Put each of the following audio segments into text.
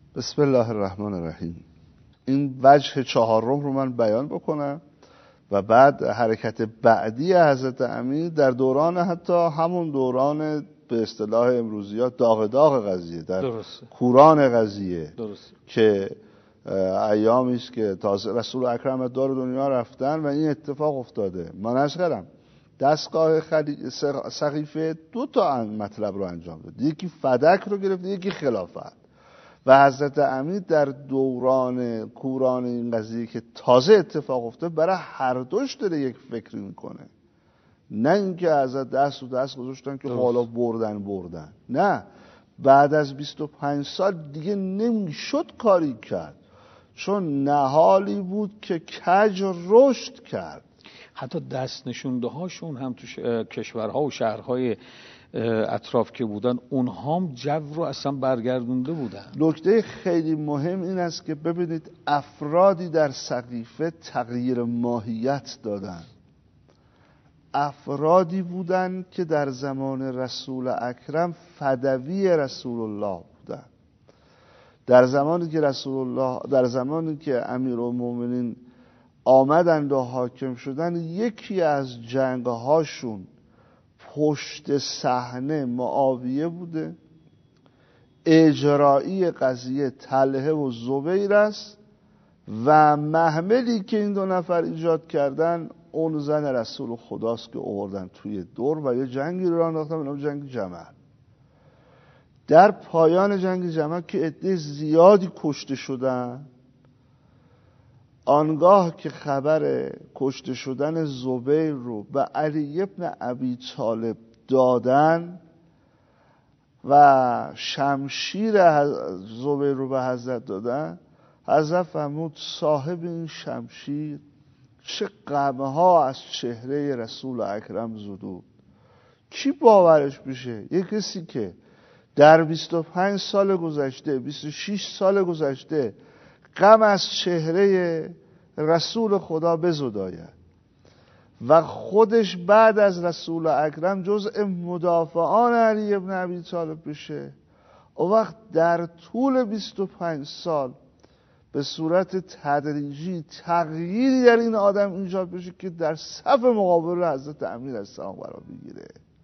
بسم الله الرحمن الرحیم. این وجه چهارم رو من بیان بکنم و بعد حرکت بعدی حضرت امیر در دوران حتی همون دوران به اصطلاح امروزی ها داغ قضیه، در کوران قضیه که ایامی است که تازه رسول اکرم دار دنیا رفتن و این اتفاق افتاده. من عرض کردم دستگاه سقیفه دو تا مطلب رو انجام داد، یکی فدک رو گرفت، یکی خلافت. و حضرت امیر در دوران کوران این قضیه که تازه اتفاق افتاده برای هر دوش داره یک فکری میکنه، نه اینکه حضرت دست و دست گذاشتن که حالا بردن. نه، بعد از 25 سال دیگه نمیشد کاری کرد، چون نهالی بود که کج رشد کرد. حتی دست نشونده هاشون هم تو کشورها و شهرهای اطراف که بودن، اونها هم جو رو اصلا برگردونده بودن. نکته خیلی مهم این است که ببینید افرادی در سقیفه تغییر ماهیت دادن. افرادی بودن که در زمان رسول اکرم فدوی رسول الله بودن. در زمانی که امیرالمومنین آمدند و حاکم شدن، یکی از جنگهاشون پشت صحنه معاویه بوده، اجرایی قضیه طلحه و زبیر است و محملی که این دو نفر ایجاد کردن اون زن رسول خداست که آوردن توی دور و یه جنگی رو انداختن، اونم جنگ جمل. در پایان جنگ جمل که عده زیادی کشته شدن، آنگاه که خبر کشته شدن زبیر رو به علی ابن ابی طالب دادن و شمشیر زبیر رو به حضرت دادن، حضرت فرمود صاحب این شمشیر چه غمها از چهره رسول اکرم زدود. کی باورش میشه؟ یک کسی که در 25 سال گذشته 26 سال گذشته غم از چهره رسول خدا بزداید و خودش بعد از رسول اکرم جزء مدافعان علی ابن ابی طالب بشه، او وقت در طول 25 سال به صورت تدریجی تغییری در این آدم ایجاد بشه که در صف مقابل حضرت امیر علیه السلام قرار بگیره.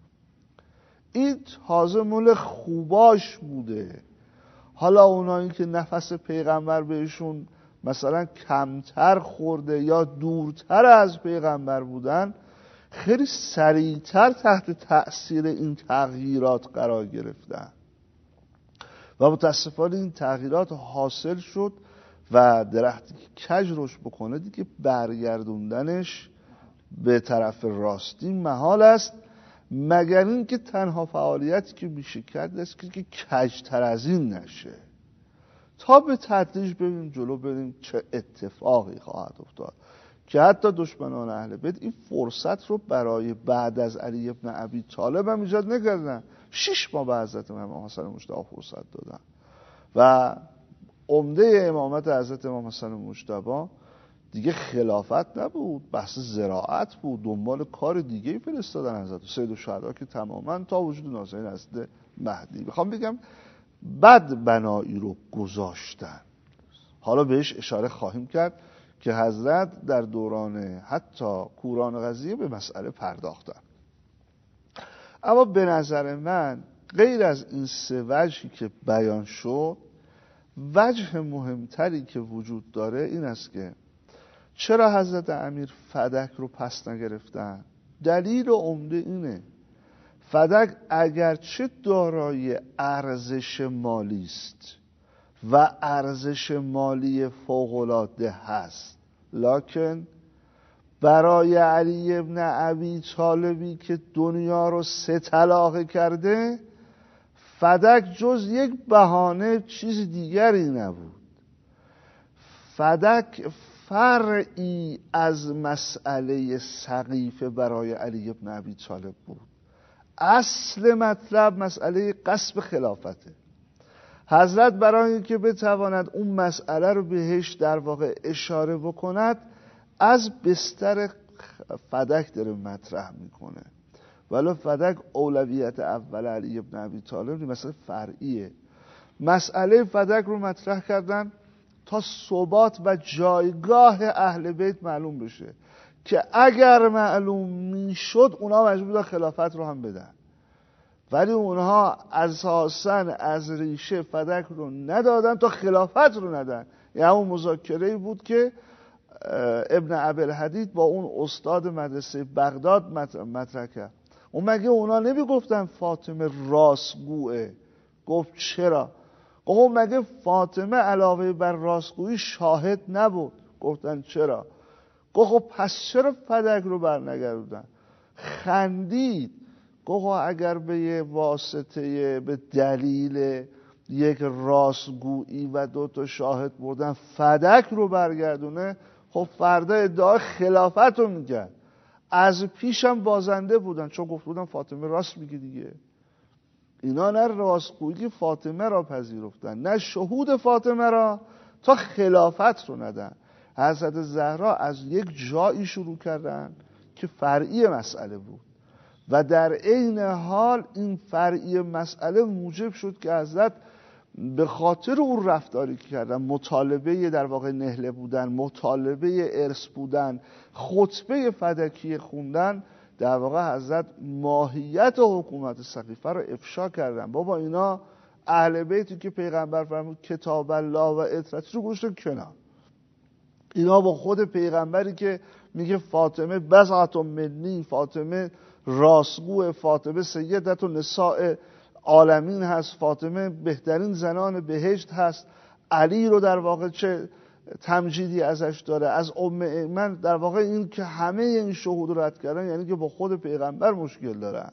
این تازه مول خوباش بوده. حالا اونایی که نفس پیغمبر بهشون مثلا کمتر خورده یا دورتر از پیغمبر بودن، خیلی سریعتر تحت تأثیر این تغییرات قرار گرفتن و متاسفانه این تغییرات حاصل شد و درختی که کج رشد بکنه دیگه برگردوندنش به طرف راستی محال است، مگر این که تنها فعالیتی که میشه کرد است که کجتر از این نشه، تا به تدریج بریم جلو، بریم چه اتفاقی خواهد افتاد. که حتی دشمنان اهل بیت این فرصت رو برای بعد از علی ابن ابی طالب هم ایجاد نکردن. 6 ماه به حضرت امام حسن مجتبی فرصت دادن و عمده امامت حضرت امام حسن مجتبی دیگه خلافت نبود، بحث زراعت بود، دنبال کار دیگه فرستادن حضرت سید الشهدا که تماما تا وجود ناظرین حضرت مهدی. میخوام بگم بد بنایی رو گذاشتن. حالا بهش اشاره خواهیم کرد که حضرت در دوران حتی کوران قضیه به مسئله پرداختن. اما به نظر من غیر از این سه وجهی که بیان شد، وجه مهمتری که وجود داره این است که چرا حضرت امیر فدک رو پس نگرفتن؟ دلیل عمده اینه فدک اگرچه دارای ارزش مالی است و ارزش مالی فوق‌العاده هست، لکن برای علی ابن ابی طالبی که دنیا رو 3 طلاقه کرده، فدک جز یک بهانه چیز دیگری نبود. فدک فرعی از مسئله سقیفه برای علی ابن ابی طالب بود. اصل مطلب مسئله غصب خلافته. حضرت برای اینکه بتواند اون مسئله رو بهش در واقع اشاره بکند، از بستر فدک داره مطرح میکنه. ولی فدک اولویت اول علی ابن ابی طالب مسئله فرعیه. مسئله فدک رو مطرح کردن تا ثبات و جایگاه اهل بیت معلوم بشه که اگر معلوم میشد اونا مجبور بودن خلافت رو هم بدن، ولی اونها اساساً از ریشه فدک رو ندادن تا خلافت رو ندن. یعنی اون مذاکره‌ای بود که ابن ابوالحدید با اون استاد مدرسه بغداد مطرح کرد. اون مگه اونا نمیگفتن فاطمه راستگوئه؟ گفت چرا؟ گفت مگه فاطمه علاوه بر راستگویی شاهد نبود؟ گفتن چرا؟ گفت خب پس چرا فدک رو برنگردوندن؟ خندید. گفت اگر به یه واسطه، به دلیل یک راستگویی و 2 شاهد بردن فدک رو برگردونه، خب فردا ادعای خلافت رو میگن. از پیشم بازنده بودن چون گفت بودن فاطمه راست میگه دیگه. اینا نه راستگویی فاطمه را پذیرفتن نه شهود فاطمه را تا خلافت رو ندن. حضرت زهرا از یک جایی شروع کردن که فرعی مسئله بود و در عین حال این فرعی مسئله موجب شد که حضرت به خاطر اون رفتاری که کردن، مطالبه در واقع نهله بودن، مطالبه ارث بودن، خطبه فدکی خوندن، در واقع حضرت ماهیت حکومت سقیفه رو افشا کردن. بابا اینا اهل بیتی که پیغمبر فرمود کتاب الله و اطرتی رو گذاشتن کنار. اینا با خود پیغمبری که میگه فاطمه بضعة منی، فاطمه راستگو، فاطمه سیدت و نساء عالمین هست، فاطمه بهترین زنان بهشت هست، علی رو در واقع چه تمجیدی ازش داره، از ام ایمن، در واقع این که همه این شهود رد کردن یعنی که با خود پیغمبر مشکل دارن.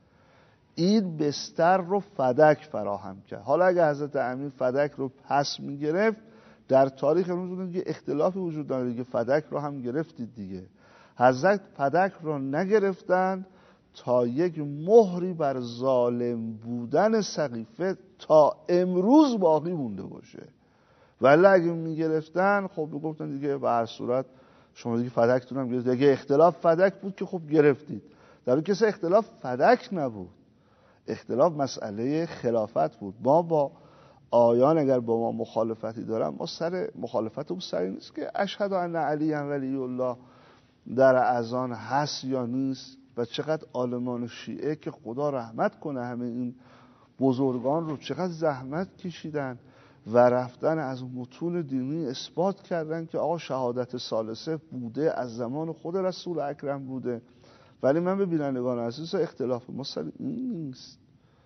این بستر رو فدک فراهم کرد. حالا اگه حضرت امیر فدک رو پس میگرفت، در تاریخ امروز دیگه اختلافی وجود داره دیگه، فدک رو هم گرفتید دیگه. حضرت فدک رو نگرفتن تا یک مهری بر ظالم بودن سقیفه تا امروز باقی مونده باشه. ولی اگه میگرفتن خب میگفتن دیگه به هر صورت شما دیگه فدکتون هم گرفتید. اگه اختلاف فدک بود که خب گرفتید، در اون کسی اختلاف فدک نبود، اختلاف مسئله خلافت بود. ما با آیان اگر با ما مخالفتی دارن، ما سر مخالفتمون سری نیست که اشهد ان علی ولی الله در اذان هست یا نیست و چقدر عالمان شیعه که خدا رحمت کنه همه این بزرگان رو چقدر زحمت کشیدن و رفتن از متون دینی اثبات کردن که آقا شهادت ثالثه بوده، از زمان خود رسول اکرم بوده. ولی من به بینندگان عزیز اختلاف ما سر این نیست.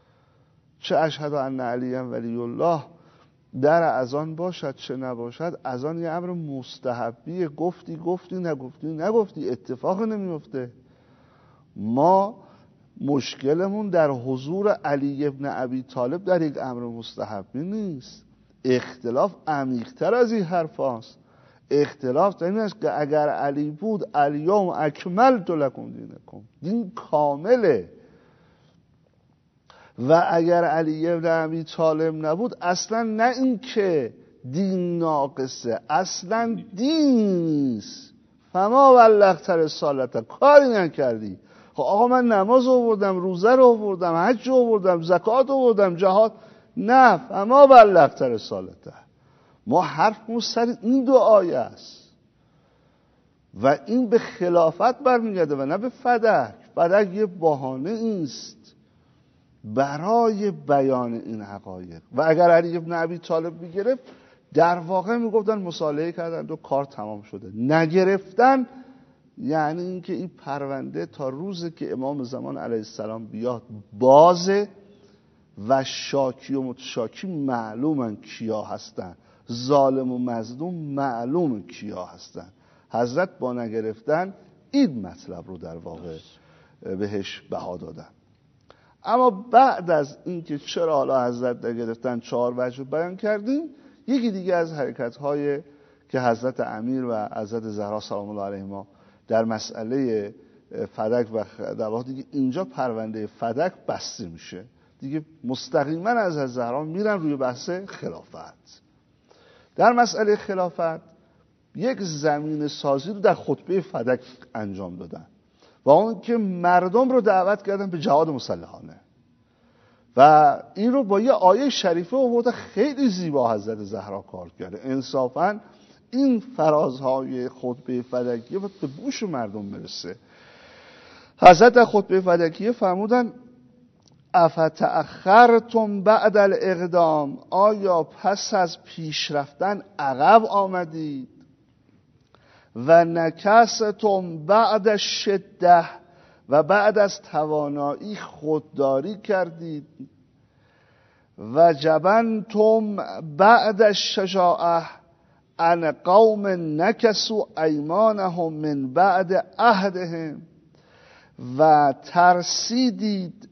چه اشهد ان علی ولی الله در اذان باشد چه نباشد، اذان یه امر مستحبیه، گفتی نگفتی اتفاق نمیفته. ما مشکلمون در حضور علی ابن ابی طالب در یک امر مستحبی نیست. اختلاف عمیق‌تر از این حرف هاست. اختلاف در این است که اگر علی بود الیوم اکملت لکم دینکم، دین کامله، و اگر علی ابن ابی طالب نبود اصلا نه این که دین ناقصه، اصلا دین نیست. فما بلغت رسالته، کاری نکردی. خب آقا من نماز آوردم، روزه رو آوردم، حج رو آوردم، زکات آوردم، جهاد، نه فما بلغت رسالته. ما حرفمون سر این 2 آیه است و این به خلافت برمیگرده و نه به فدک. فدک یه بهانه است برای بیان این حقایق. و اگر علی ابن ابی طالب میگرفت در واقع میگفتن مصالحه کردن و کار تمام شده. نگرفتن یعنی اینکه این پرونده تا روزی که امام زمان علیه السلام بیاد بازه و شاکی و متشاکی معلومن کیا هستن، ظالم و مظلوم معلوم کیا هستن. حضرت با نگرفتن این مطلب رو در واقع بهش بها دادن. اما بعد از اینکه چرا حالا حضرت نگرفتن 4 وجه بیان کردیم، یکی دیگه از حرکت‌های که حضرت امیر و حضرت زهرا سلام الله علیهما در مسئله فدک و در واقع دیگه اینجا پرونده فدک بسته میشه دیگه، مستقیما از حضرت زهرا میرن روی بحث خلافت. در مسئله خلافت یک زمین سازی رو در خطبه فدک انجام دادن و اون که مردم رو دعوت کردن به جهاد مسلحانه و این رو با یه آیه شریفه آورده خیلی زیبا حضرت زهرا کار کرده. انصافاً این فرازهای خطبه فلکیه باید به گوش مردم برسه. حضرت در خطبه فلکیه فرمودن افتأخرتم بعد الاقدام، آیا پس از پیش رفتن عقب آمدید؟ و نکستم بعد الشده، و بعد از توانایی خودداری کردید. و جبنتم بعد الشجاعه ان قوم نکسوا ایمانهم من بعد عهدهم، و ترسیدید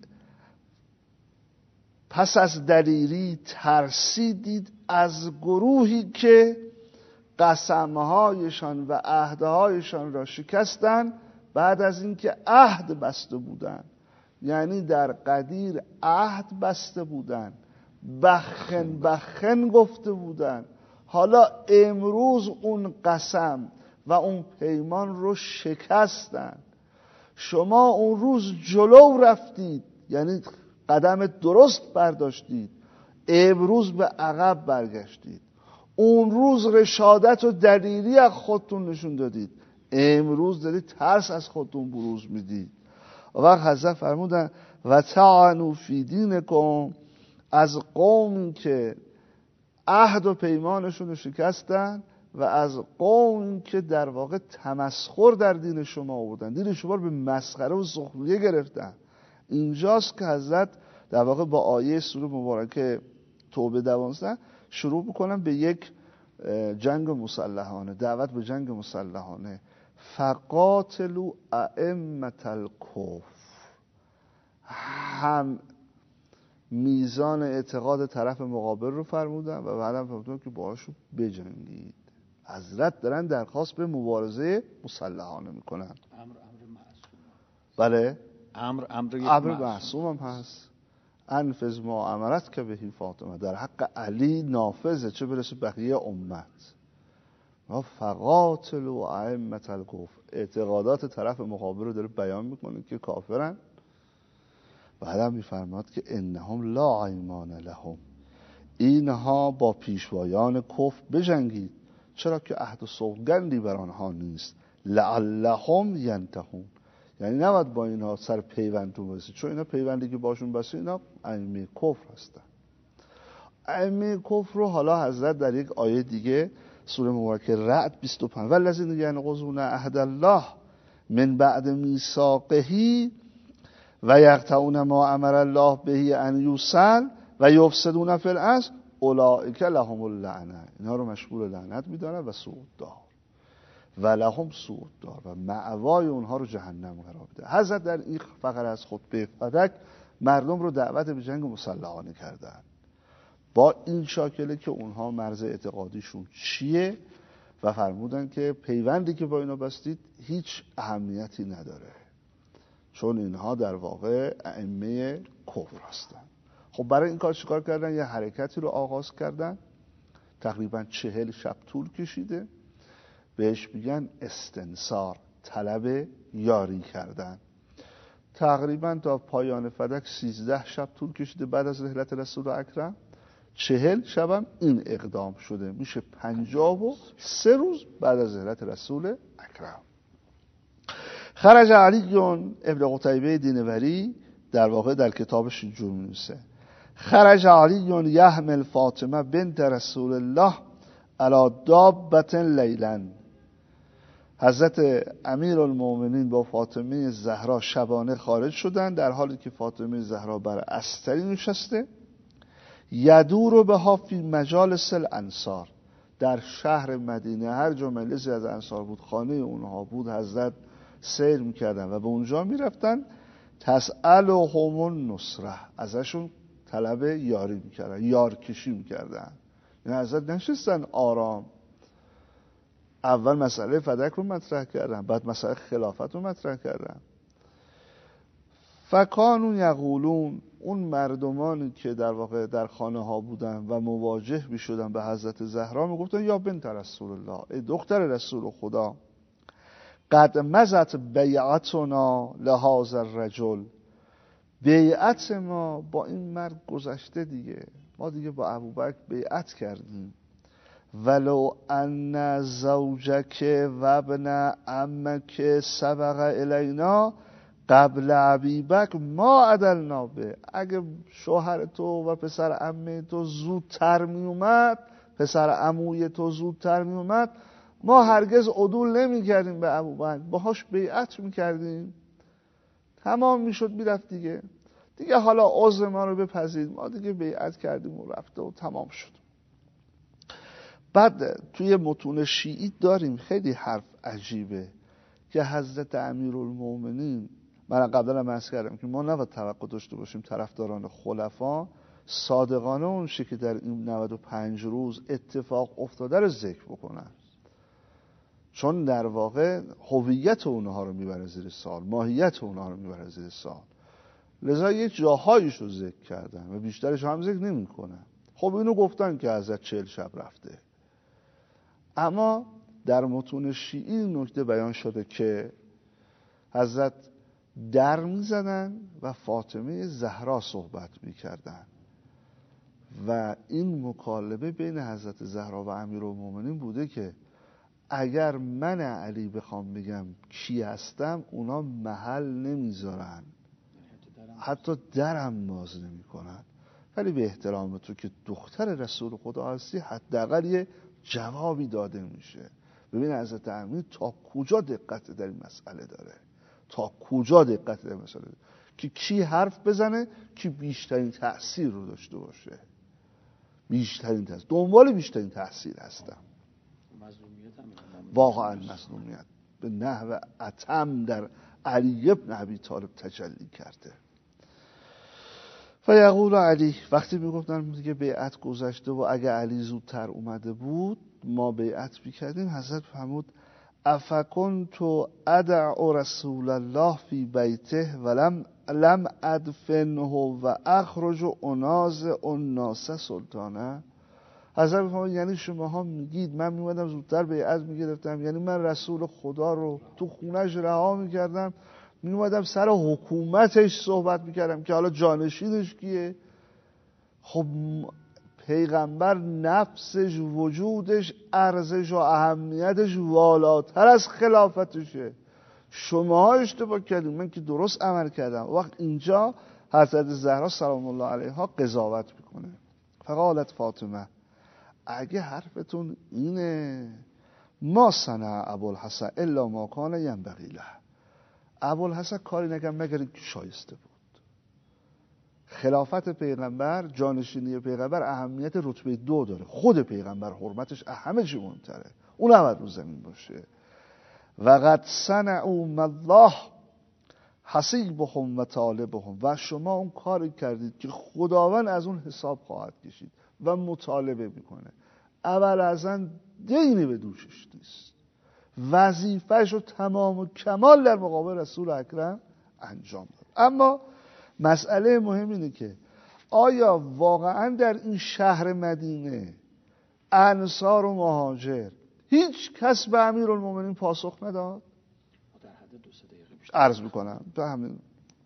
پس از دلیری، ترسیدید از گروهی که قسمهایشان و عهدهایشان را شکستند بعد از اینکه عهد بسته بودند. یعنی در قدیر عهد بسته بودند، بخن گفته بودند، حالا امروز اون قسم و اون پیمان رو شکستند. شما اون روز جلو رفتید، یعنی قدم درست برداشتید، امروز به عقب برگشتید. اون روز رشادت و دلیری از خودتون نشون دادید، امروز دارید ترس از خودتون بروز میدید. و وقت حضرت فرمودن و طعنوا فی دینکم، از قومی که عهد و پیمانشون رو شکستن و از قومی که در واقع تمسخر در دین شما آوردن، دین شما رو به مسخره و سخریه گرفتن. اینجاست که حضرت در واقع با آیه سوره مبارکه توبه 12 شروع میکنن به یک جنگ مسلحانه، دعوت به جنگ مسلحانه. فقاتلوا ائمة الکفر، هم میزان اعتقاد طرف مقابل رو فرمودن و بعدم فرمودن که باهاشون بجنگید. حضرت دارن درخواست به مبارزه مسلحانه میکنن. امر معصوم. بله، امر معصوم هم هست. انفذ ما امرت که بهی فاطمه، در حق علی نافذه، چه برسه بقیه امت. و فقاتلوا ائمة الکفر، اعتقادات طرف مقابل رو داره بیان میکنه که کافرن. بعدم میفرماد که انهم لا ایمان لهم، اینها با پیشوایان کفر بجنگید، چرا که عهد و سوگندی بر آنها نیست. لعلهم ینتهون، یعنی نباید با اینها سر پیوندتون برسید، چون اینا پیوندی که باشون بسید اینا ائمه کفر هستن. ائمه کفر رو حالا حضرت در یک آیه دیگه سوره مبارکه رعد 25 والذین ینقضون عهد الله من بعد میثاقه و یقطعون ما امر الله به ان یوصل و یفسدون فی الارض اولئک لهم اللعنه، اینا رو مشمول لعنت میدونن و سوء الدار و لهم سوء الدار، و مأوای اونها رو جهنم قرار میده. حضرت در این فقره از خطبه فدک مردم رو دعوت به جنگ مسلحانه کردن با این شاکله که اونها مرز اعتقادیشون چیه و فرمودن که پیوندی که با اینا بستید هیچ اهمیتی نداره، چون اینها در واقع ائمه کفر هستن. خب برای این کار چیکار کردن؟ یه حرکتی رو آغاز کردن، تقریبا 40 شب طول کشیده، بهش میگن استنصار، طلب یاری کردن. تقریبا تا پایان فدک 13 شب طول کشیده بعد از رحلت رسول اکرم. 40 شبم این اقدام شده، میشه 53 روز بعد از رحلت رسول اکرم. خرج علی ابن قتیبه دینوری در واقع در کتابش اینجور می‌نویسه: خرج علی یحمل فاطمه بنت رسول الله علی دابة لیلا. حضرت امیرالمومنین با فاطمه زهرا شبانه خارج شدن در حالی که فاطمه زهرا بر استری نشسته. یدور بها فی مجالس الانصار، در شهر مدینه هر جا مجلسی از انصار بود، خانه اونها بود، حضرت سیر میکردن و به اونجا میرفتن. تسألهم النصره، ازشون طلب یاری میکردن، یارکشی میکردن. یعنی حضرت نشستن آرام، اول مسئله فدک رو مطرح کردن، بعد مسئله خلافت رو مطرح کردن. فکانون یقولون، اون مردمانی که در واقع در خانه ها بودن و مواجه می شدن به حضرت زهرا می گفتن یا بنت رسول الله، ای دختر رسول خدا، قد مزت بیعتنا لهذا الرجل، بیعت ما با این مرد گذشته دیگه، ما دیگه با ابوبکر بیعت کردیم. ولو ان زوجک و ابن عمک سبق الینا قبل ابی بکر ما عدلنا به، اگه شوهر تو و پسر عمه تو زودتر می اومد، پسر عموی تو زودتر می اومد، ما هرگز عدول نمی کردیم به ابوبکر، باهاش بیعت می کردیم، تمام می شد، می رفت دیگه. دیگه حالا عذر ما رو بپذیرید، ما دیگه بیعت کردیم و رفته و تمام شد. بعد توی متون شیعی داریم خیلی حرف عجیبه که حضرت امیرالمومنین، من قبلا هم عرض کردم که ما نباید توقع داشته باشیم طرفداران خلفا صادقانه اون چیزی که در این 95 روز اتفاق افتاده رو ذکر بکنن، چون در واقع هویت اونها رو میبره زیر سوال، ماهیت اونها رو میبره زیر سوال. لذا یه جاهایش رو ذکر کردن و بیشترش هم ذکر نمی کنن. خب اینو گفتن که حضرت 40 شب رفته، اما در متون شیعی نکته بیان شده که حضرت در می زدن و فاطمه زهرا صحبت می کردن و این مکالمه بین حضرت زهرا و امیرالمومنین بوده که اگر من علی بخوام بگم کی هستم اونا محل نمیذارن، حتی درم باز نمی کنن، ولی به احترام تو که دختر رسول خدا هستی حداقل یه جوابی داده میشه. ببین حضرت امیر تا کجا دقت در این مسئله داره، تا کجا دقت در این مسئله داره که کی حرف بزنه که بیشترین تأثیر رو داشته باشه، بیشترین تأثیر، دنبال بیشترین تأثیر هستم. واقعا مظلومیت به نحو اتم در علی ابن ابی طالب تجلی کرده. و یقول علی، وقتی میگفتن دیگه بیعت گذشته و اگه علی زودتر اومده بود ما بیعت میکردیم، حضرت فرمود افکنت ادعو رسول الله فی بیته ولم ادفنه و اخرج اناز الناس سلطانه. حضرت فرمود یعنی شماها میگید من میومدم زودتر بیعت میگرفتم، یعنی من رسول خدا رو تو خونش رها میکردم، میومدم سر حکومتش صحبت میکردم که حالا جانشینش کیه؟ خب پیغمبر نفسش، وجودش، ارزش و اهمیتش والاتر از خلافتشه. شما اشتباه کردیم، من که درست عمل کردم. وقت اینجا حضرت زهرا سلام الله علیها قضاوت میکنه. فقالت فاطمه اگه حرفتون اینه ما صنع ابوالحسن الا ما کان ینبغی له، ابوالحسن کاری نکرد مگر اینکه شایسته بود. خلافت پیغمبر، جانشینی پیغمبر اهمیت رتبه 2 داره، خود پیغمبر حرمتش همه چی مهمتره، اون نباید رو زمین باشه. و قد صنعوا ما الله حسیبهم و طالبهم، و شما اون کاری کردید که خداوند از اون حساب خواهد کشید و مطالبه میکنه. اول ازن دینی به دوشش نیست، وظیفه‌ش رو تمام و کمال در مقابل رسول اکرم انجام داد. اما مسئله مهم اینه که آیا واقعا در این شهر مدینه انصار و مهاجر هیچ کس به امیرالمومنین پاسخ نداد؟ عرض میکنم به همین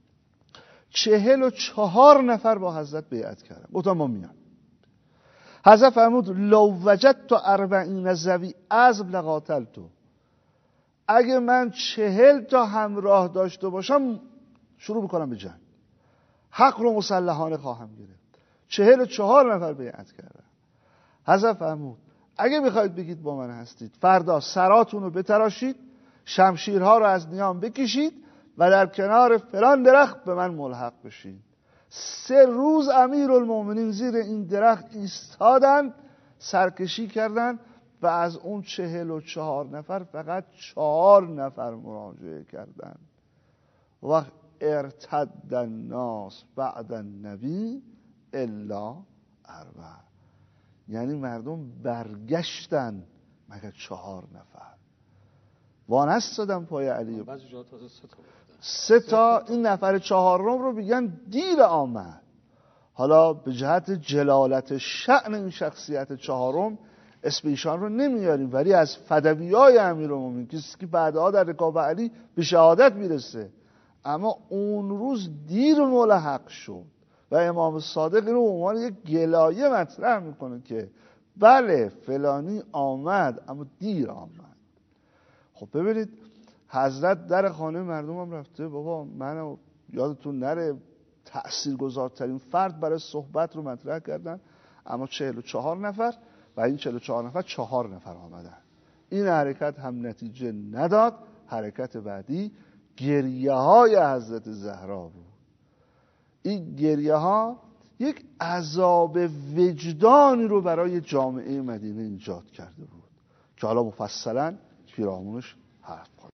44 نفر با حضرت بیعت کردن، گفتم ما میام. حضرت فرمود لو وجدت 40 ذوی عزم لقاتلتو، اگه من 40 تا همراه داشته باشم شروع میکنم به جنگ، حق رو مسلحانه خواهم گرفت. 44 نفر بیعت کردن. حضرت فرمود اگه میخواید بگید با من هستید، فردا سراتون رو بتراشید، شمشیرها رو از نیام بکشید و در کنار فلان درخت به من ملحق بشید. 3 روز امیرالمومنین زیر این درخت ایستادن، سرکشی کردن و از اون 44 نفر فقط 4 نفر مراجعه کردن. و ارتد الناس بعد النبی الا 4، یعنی مردم برگشتن مگر 4 نفر وانستادن پای علی. بعضی جا تازه 3 تا این نفر 4 رو میگن دیر آمد. حالا به جهت جلالت شأن این شخصیت 4 اسم ایشان رو نمیاریم، ولی از فدویای امیرالمومنین کسی که بعدها در رکاب علی به شهادت میرسه، اما اون روز دیر ملحق شد و امام صادق اینو به عنوان یک گلایه مطرح میکنه که بله فلانی آمد اما دیر آمد. خب ببینید حضرت در خانه مردم هم رفته، بابا منو یادتون نره تأثیرگذارترین فرد برای صحبت رو مطرح کردن، اما 44 نفر و این 44 نفر 4 نفر آمدن. این حرکت هم نتیجه نداد. حرکت بعدی گریه های حضرت زهرا بود. این گریه ها یک عذاب وجدانی رو برای جامعه مدینه ایجاد کرده بود که حالا مفصلا پیرامونش حرف